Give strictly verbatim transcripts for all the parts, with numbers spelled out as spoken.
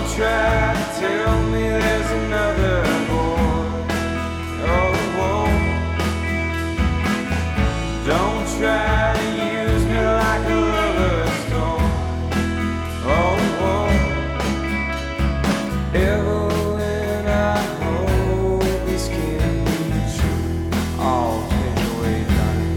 try to tell me there's another boy. Oh, won't. Don't try to use me like a lover's storm. Oh, won't. Ever when I hold your skin, I'll take away time.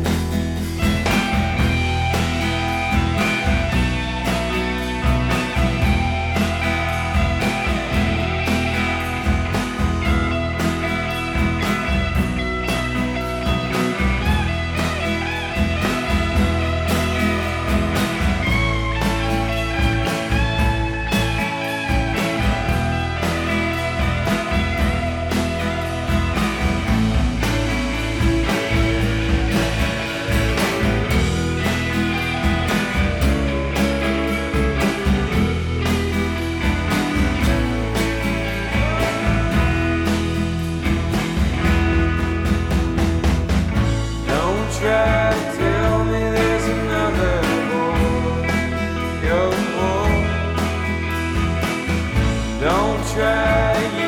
Try to tell me there's another boy. Yo, boy. Don't try to